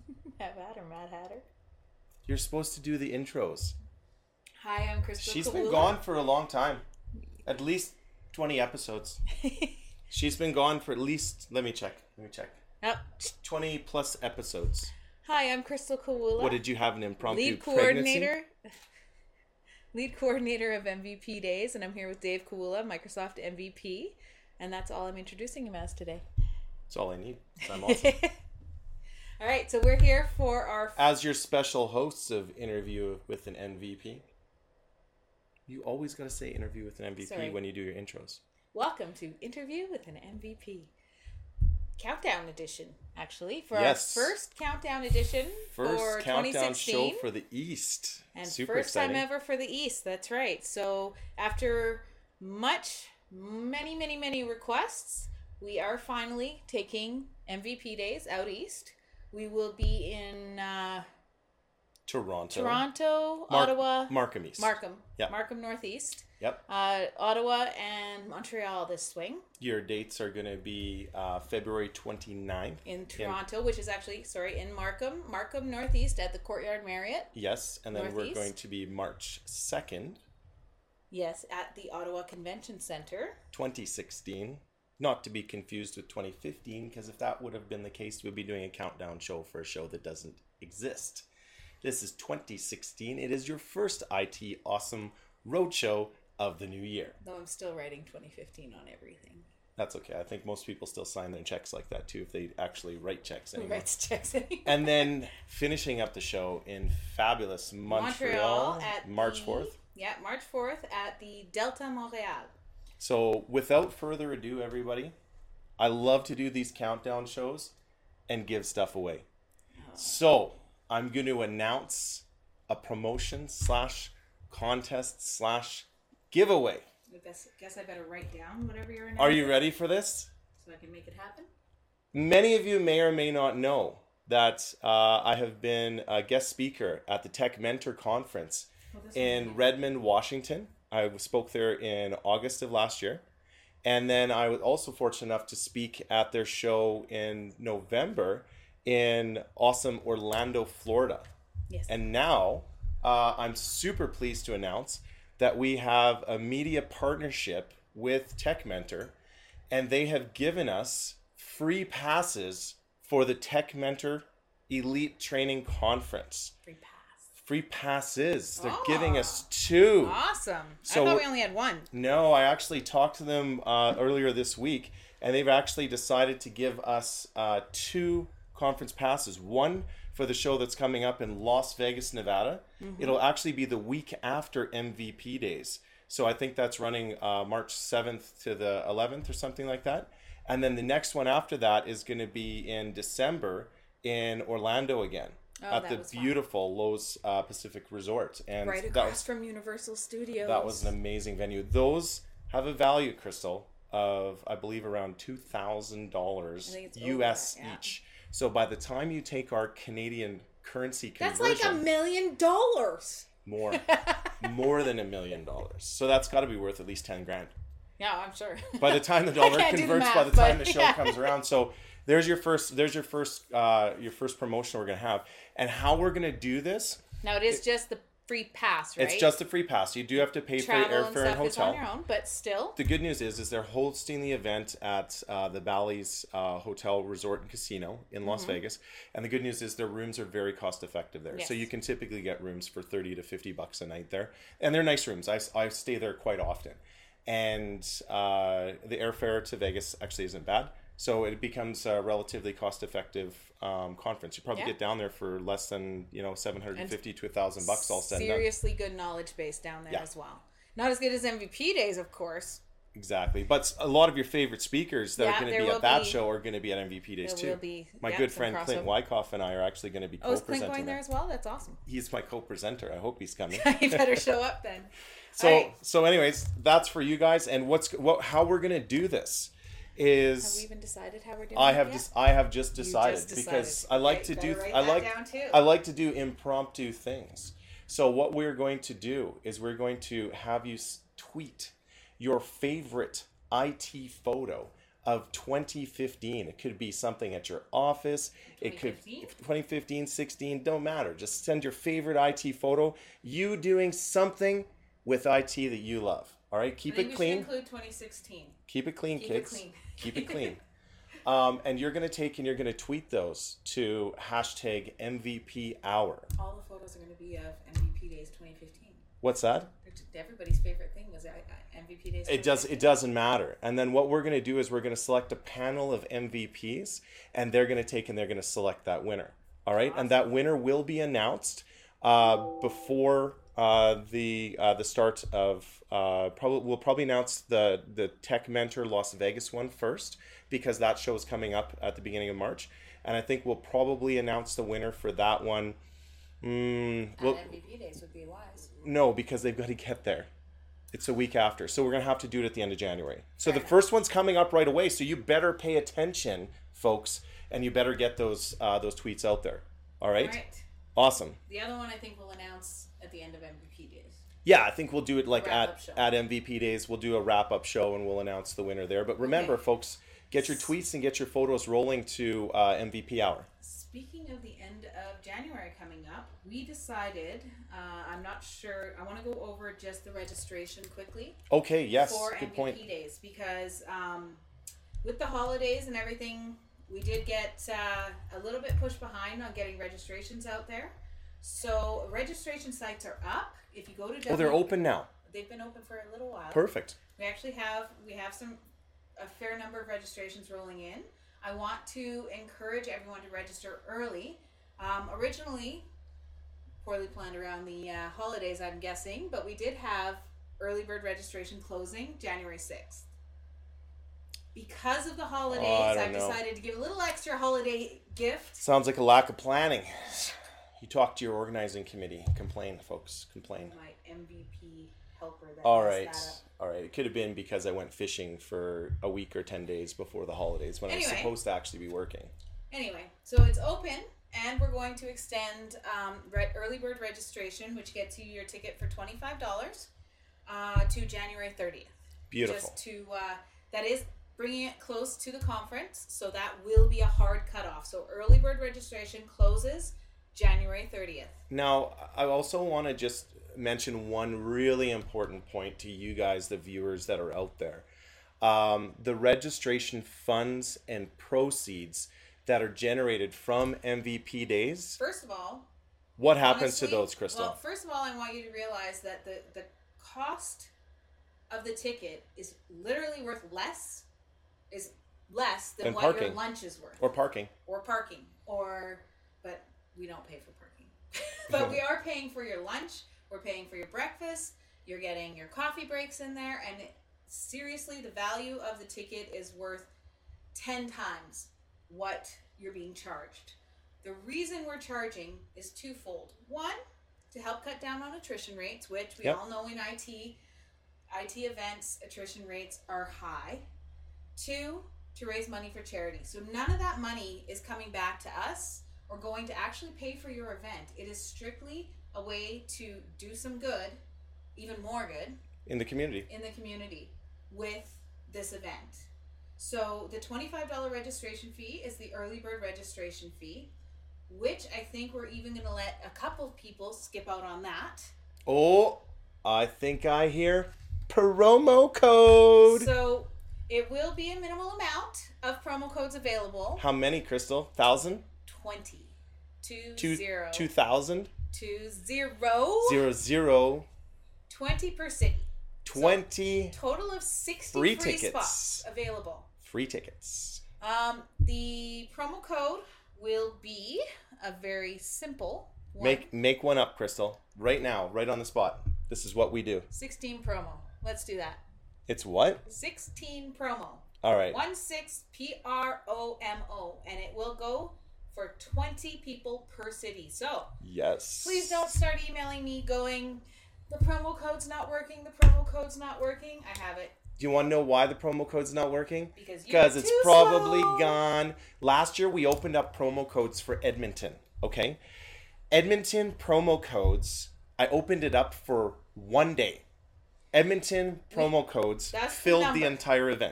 Mad Hatter, Mad Hatter. You're supposed to do the intros. Hi, I'm Crystal She's Kawula. been gone for a long time. At least 20 episodes. She's been gone for at least, let me check. Oh. 20 plus episodes. Hi, I'm Crystal Kawula. What did you have, an impromptu Lead pregnancy? coordinator of MVP Days, and I'm here with Dave Kawula, Microsoft MVP, and that's all I'm introducing him as today. That's all I need. I'm awesome. All right, so we're here for our... As your special hosts of Interview with an MVP, you always got to say Interview with an MVP when you do your intros. Welcome to Interview with an MVP. Countdown edition, actually, for Yes. our first countdown edition First for countdown 2016. show for the East. And Super first exciting. time ever for the East, that's right. So after many requests, we are finally taking MVP Days out East. We will be in Toronto, Ottawa, Markham East. Markham Northeast. Yep. Ottawa and Montreal this swing. Your dates are going to be February 29th. In Toronto, which is actually, in Markham Northeast at the Courtyard Marriott. Yes, and then Northeast. we're going to be March 2nd. Yes, at the Ottawa Convention Center. 2016. Not to be confused with 2015, because if that would have been the case, we'd be doing a countdown show for a show that doesn't exist. This is 2016. It is your first IT Awesome Roadshow of the new year. Though I'm still writing 2015 on everything. That's okay. I think most people still sign their checks like that too, if they actually write checks Who anymore. writes checks anymore? And then finishing up the show in fabulous Montreal at March 4th. Yeah, March 4th at the Delta Montréal. So without further ado, everybody, I love to do these countdown shows and give stuff away. So I'm going to announce a promotion / contest / giveaway. I guess I better write down whatever you're announcing. Are you ready for this? So I can make it happen? Many of you may or may not know that I have been a guest speaker at the Tech Mentor Conference in Redmond, Washington. I spoke there in August of last year. And then I was also fortunate enough to speak at their show in November in awesome Orlando, Florida. Yes. And now I'm super pleased to announce that we have a media partnership with Tech Mentor, and they have given us free passes for the Tech Mentor Elite Training Conference. Free passes. They're giving us 2. Awesome. So I thought we only had 1. No, I actually talked to them earlier this week, and they've actually decided to give us 2 conference passes. One for the show that's coming up in Las Vegas, Nevada. Mm-hmm. It'll actually be the week after MVP Days. So I think that's running March 7th to the 11th or something like that. And then the next one after that is going to be in December in Orlando again. At the beautiful Lowe's Pacific Resort. And right across from Universal Studios. That was an amazing venue. Those have a value, Crystal, of, I believe, around $2,000 US each. So by the time you take our Canadian currency conversion... That's like $1 million! More. More than $1 million. So that's got to be worth at least 10 grand. Yeah, I'm sure. By the time the dollar converts, by the time the show comes around. So there's your first promotion we're going to have. And how we're going to do this... Now, it is just the free pass, right? It's just a free pass. You do have to pay Travel for your airfare and hotel. Is on your own, but still. The good news is they're hosting the event at the Bally's Hotel Resort and Casino in Las Vegas. And the good news is their rooms are very cost effective there. Yes. So you can typically get rooms for $30 to $50 a night there. And they're nice rooms. I stay there quite often. And the airfare to Vegas actually isn't bad. So it becomes a relatively cost-effective conference. You probably get down there for less than $750 to $1,000 all said and done. Seriously good knowledge base down there as well. Not as good as MVP Days, of course. Exactly, but a lot of your favorite speakers that are going to be at that show are going to be at MVP Days too. My good friend Clint Wyckoff and I are actually going to be co-presenting. Oh, is Clint going there as well? That's awesome. He's my co-presenter. I hope he's coming. You better show up then. So anyways, that's for you guys. And how we're going to do this is... Have we even decided how we're doing it? I have just decided because I like to do impromptu things. So what we're going to do is we're going to have you tweet your favorite IT photo of 2015. It could be something at your office. It could 2015, 16, don't matter. Just send your favorite IT photo. You doing something with IT that you love. All right, keep it clean. We should include 2016. Keep it clean, Keep kids. it clean. Keep it clean. And you're going to tweet those to hashtag MVP Hour. All the photos are going to be of MVP Days 2015. What's that? Everybody's favorite thing was MVP Days. It doesn't matter. And then what we're going to do is we're going to select a panel of MVPs, and they're going to select that winner. All right, awesome. And that winner will be announced before the start of we'll probably announce the Tech Mentor Las Vegas one first, because that show is coming up at the beginning of March, and I think we'll probably announce the winner for that one. MVP Days would be wise. No, because they've got to get there. It's a week after, so we're gonna have to do it at the end of January. So the first one's coming up right away. So you better pay attention, folks, and you better get those tweets out there. All right. All right. Awesome. The other one I think we'll announce at the end of MVP Days. Yeah, I think we'll do it like at MVP Days. We'll do a wrap-up show and we'll announce the winner there. But remember, folks, get your tweets and get your photos rolling to MVP Hour. Speaking of the end of January coming up, we decided, I'm not sure, I want to go over just the registration quickly. Okay, yes, for good MVP point. Days, because with the holidays and everything, we did get a little bit pushed behind on getting registrations out there. So registration sites are up. If you go to they're open now. They've been open for a little while. Perfect. We actually have a fair number of registrations rolling in. I want to encourage everyone to register early. Originally, poorly planned around the holidays, I'm guessing, but we did have early bird registration closing January 6th. Because of the holidays, I've decided to give a little extra holiday gift. Sounds like a lack of planning. You talk to your organizing committee. Complain, folks. Complain. My MVP helper. All right. It could have been because I went fishing for a week or 10 days before the holidays when I was supposed to actually be working. Anyway, so it's open, and we're going to extend early bird registration, which gets you your ticket for $25 to January 30th. Beautiful. Just to that is bringing it close to the conference, so that will be a hard cutoff. So early bird registration closes January 30th. Now, I also want to just mention one really important point to you guys, the viewers that are out there. The registration funds and proceeds that are generated from MVP Days. First of all, what happens to those, Crystal? Well, first of all, I want you to realize that the cost of the ticket is literally worth less than what parking. your lunch is worth. Or parking. But we don't pay for parking. But we are paying for your lunch. We're paying for your breakfast. You're getting your coffee breaks in there. And seriously, the value of the ticket is worth 10 times what you're being charged. The reason we're charging is twofold. One, to help cut down on attrition rates, which we all know in IT events, attrition rates are high. Two, to raise money for charity. So none of that money is coming back to us or going to actually pay for your event. It is strictly a way to do some good, even more good, in the community with this event. So the $25 registration fee is the early bird registration fee, which I think we're even going to let a couple of people skip out on that. Oh, I think I hear promo code. So it will be a minimal amount of promo codes available. How many, Crystal? 1,000? 20. 2,000? 20. 00. 20 per city. 20. So, total of 60 free spots available. Free tickets. The promo code will be a very simple one. Make one up, Crystal. Right now, right on the spot. This is what we do. 16 promo. Let's do that. It's what? 16 promo. All right. 16 PROMO. And it will go for 20 people per city. So, yes. Please don't start emailing me going, the promo code's not working, the promo code's not working. I have it. Do you want to know why the promo code's not working? Because it's probably gone. Last year, we opened up promo codes for Edmonton, okay? Edmonton promo codes, I opened it up for one day. Edmonton promo codes filled the entire event.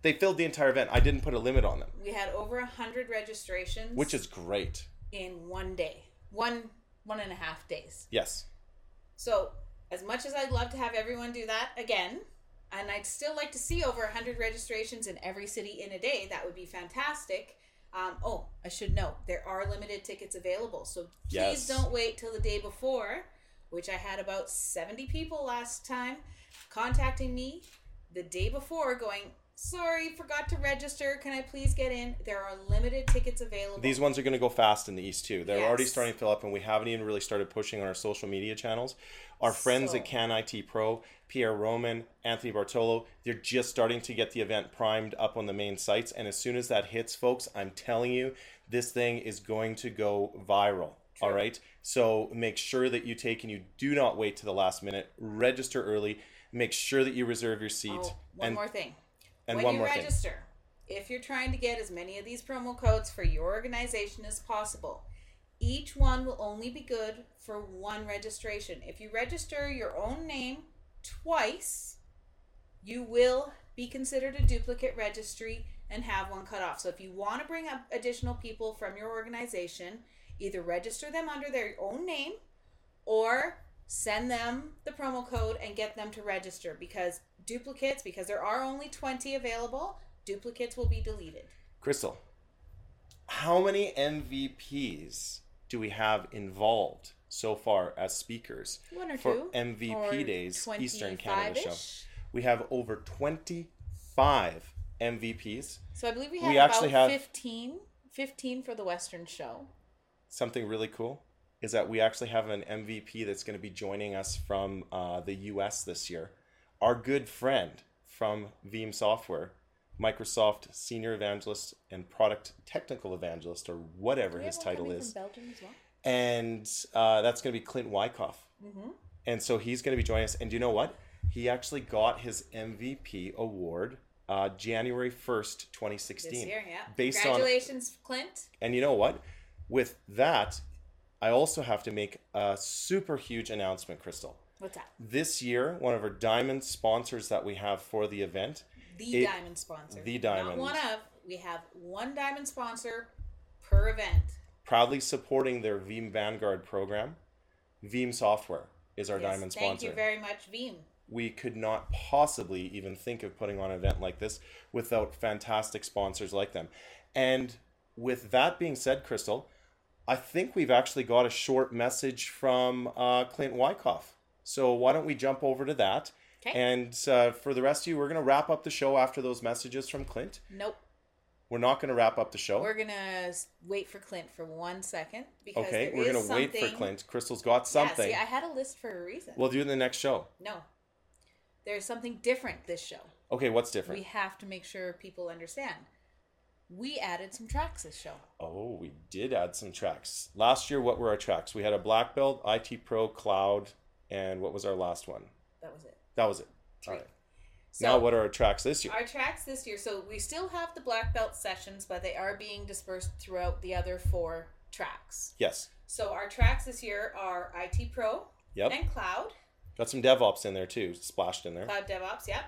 They filled the entire event. I didn't put a limit on them. We had over 100 registrations. Which is great. In one day. One and a half days. Yes. So, as much as I'd love to have everyone do that again, and I'd still like to see over 100 registrations in every city in a day, that would be fantastic. I should note, there are limited tickets available. So please don't wait till the day before, which I had about 70 people last time contacting me the day before going, sorry, forgot to register. Can I please get in? There are limited tickets available. These ones are going to go fast in the East too. They're already starting to fill up, and we haven't even really started pushing on our social media channels. Our friends at Can IT Pro, Pierre Roman, Anthony Bartolo, they're just starting to get the event primed up on the main sites. And as soon as that hits, folks, I'm telling you, this thing is going to go viral. True. All right. So make sure that you take and you do not wait to the last minute. Register early. Make sure that you reserve your seat. One more thing. And when you register, if you're trying to get as many of these promo codes for your organization as possible, each one will only be good for one registration. If you register your own name twice, you will be considered a duplicate registry and have one cut off. So if you want to bring up additional people from your organization, either register them under their own name or send them the promo code and get them to register, because there are only 20 available, duplicates will be deleted. Crystal, how many MVPs do we have involved so far as speakers for MVP Days Eastern Canada show? We have over 25 MVPs. So I believe we have about 15 for the Western show. Something really cool is that we actually have an MVP that's going to be joining us from the US this year. Our good friend from Veeam Software, Microsoft Senior Evangelist and Product Technical Evangelist, or whatever his title is. From Belgium as well? And that's going to be Clint Wyckoff. Mm-hmm. And so he's going to be joining us. And do you know what? He actually got his MVP award January 1st, 2016. This year, yeah. Congratulations, Clint. And you know what? With that, I also have to make a super huge announcement, Crystal. What's that? This year, one of our diamond sponsors that we have for the event. Diamond sponsor. The diamond. Not one of. We have one diamond sponsor per event. Proudly supporting their Veeam Vanguard program. Veeam Software is our diamond sponsor. Thank you very much, Veeam. We could not possibly even think of putting on an event like this without fantastic sponsors like them. And with that being said, Crystal, I think we've actually got a short message from Clint Wyckoff. So why don't we jump over to that? Okay. And for the rest of you, we're going to wrap up the show after those messages from Clint. Nope. We're not going to wrap up the show. We're going to wait for Clint for 1 second. Because okay, we're going to wait for Clint. Crystal's got something. Yeah, see, I had a list for a reason. We'll do it in the next show. No. There's something different this show. Okay, what's different? We have to make sure people understand. We added some tracks this show. Oh, we did add some tracks. Last year, what were our tracks? We had a Black Belt, IT Pro, Cloud, and what was our last one? That was it. That was it. 3. All right. So, now, what are our tracks this year? Our tracks this year. So we still have the Black Belt sessions, but they are being dispersed throughout the other 4 tracks. Yes. So our tracks this year are IT Pro and Cloud. Got some DevOps in there too, splashed in there. Cloud DevOps, yeah.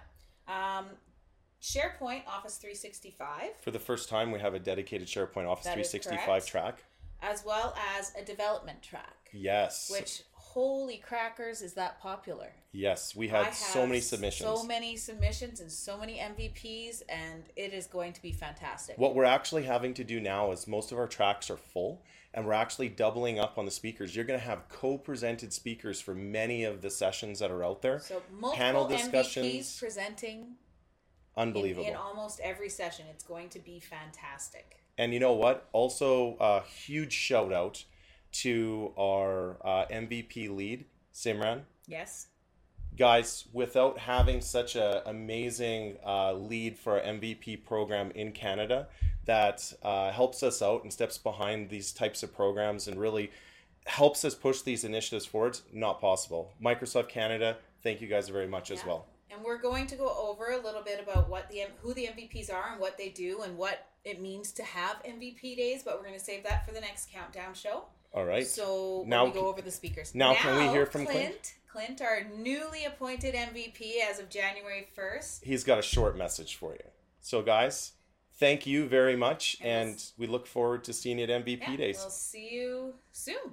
SharePoint Office 365. For the first time, we have a dedicated SharePoint Office 365 track. As well as a development track. Yes. Which, holy crackers, is that popular. Yes, we had so many submissions. So many submissions and so many MVPs, and it is going to be fantastic. What we're actually having to do now is most of our tracks are full, and we're actually doubling up on the speakers. You're going to have co-presented speakers for many of the sessions that are out there. So multiple panel discussions, MVPs presenting. Unbelievable. In almost every session. It's going to be fantastic. And you know what? Also, a huge shout out to our MVP lead, Simran. Yes. Guys, without having such an amazing lead for our MVP program in Canada that helps us out and steps behind these types of programs and really helps us push these initiatives forward, not possible. Microsoft Canada, thank you guys very much as well. And we're going to go over a little bit about who the MVPs are and what they do and what it means to have MVP days, but we're going to save that for the next countdown show. All right. So now we go over the speakers. Now can we hear from Clint? Clint, our newly appointed MVP as of January 1st. He's got a short message for you. So, guys, thank you very much, and we look forward to seeing you at MVP Days. We'll see you soon.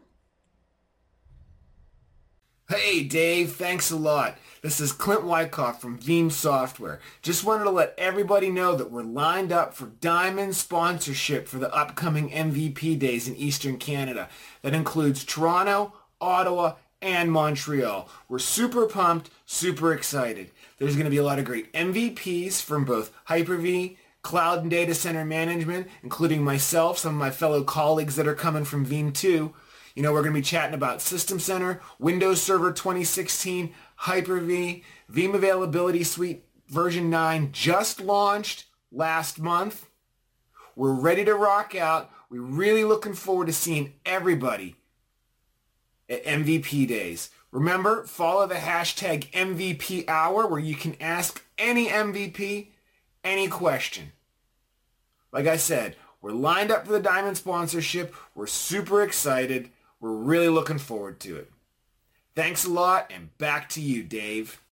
Hey Dave, thanks a lot. This is Clint Wyckoff from Veeam Software. Just wanted to let everybody know that we're lined up for Diamond sponsorship for the upcoming MVP Days in Eastern Canada. That includes Toronto, Ottawa, and Montreal. We're super pumped, super excited. There's going to be a lot of great MVPs from both Hyper-V, Cloud and Data Center Management, including myself, some of my fellow colleagues that are coming from Veeam too. You know, we're going to be chatting about System Center, Windows Server 2016, Hyper-V, Veeam Availability Suite version 9 just launched last month. We're ready to rock out. We're really looking forward to seeing everybody at MVP Days. Remember, follow the hashtag MVP Hour where you can ask any MVP any question. Like I said, we're lined up for the Diamond sponsorship. We're super excited. We're really looking forward to it. Thanks a lot, and back to you, Dave.